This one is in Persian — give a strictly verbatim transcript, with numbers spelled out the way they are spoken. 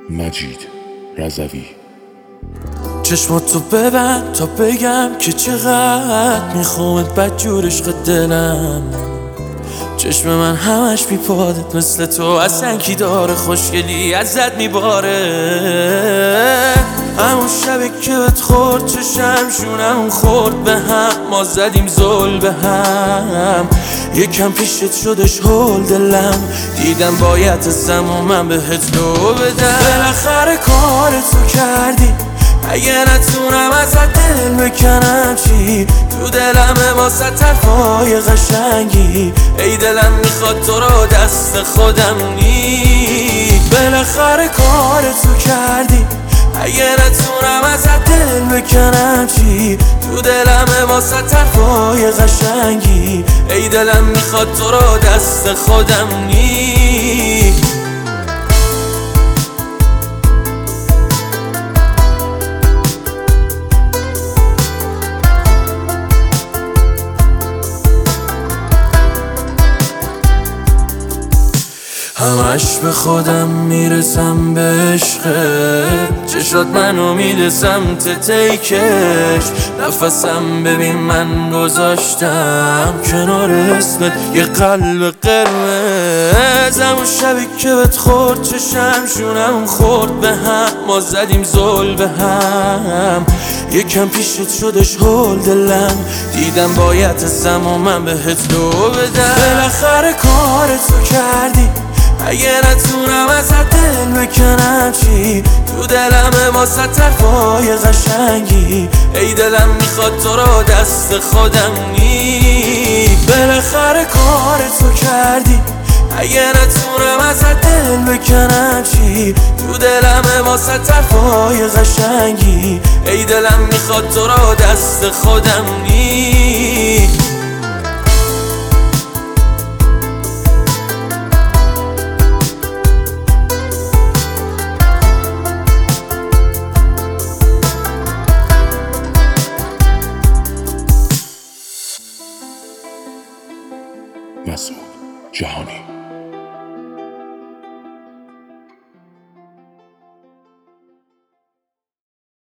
مجید رضوی. چشماتو ببند تا بگم که چقدر میخوامت بدجور عشق دلم. چشم من همش میپادت مثل تو، اصلا کی داره خوشگلی ازت میباره. همون شبی که بهت خورد چشم شونم خورد به هم، ما زدیم زل به هم. یکم پیشت شدش هول دلم، دیدم باید ازم و من بهت لو بدم. بالاخره کار تو کردی، اگه نتونم ازت دل بکنم چی؟ تو دلم واسه حرفای قشنگی، ای دلم میخواد تو رو دست خودم نی. بالاخره کار تو کردی، اگه نتونم ازت دل بکنم چی؟ تو دلم واسه حرفای قشنگی، ای دلم میخواد تو رو دست خودم نی. همش به خودم میرسم به عشقت، چشات منو میده سمت تیکش. نفسم ببین من گذاشتم کنار اسمت یه قلب قرمز. همون شبی که بهت خورد چشم شونم خورد به هم، ما زدیم زل به هم. یکم پیشت شدش هول دلم، دیدم باید ازم و من بهت لو بدم. بالاخره کار تو کردی، اگه نتونم ازت دل بکنم چی؟ تو دلم واسه حرفای قشنگی، ای دلم میخواد تو رو دست خودم نی. بالاخره کار تو کردی، اگه نتونم ازت دل بکنم چی؟ تو دلم واسه حرفای قشنگی، ای دلم میخواد تو رو دست خودم نی. مسعود جهانی.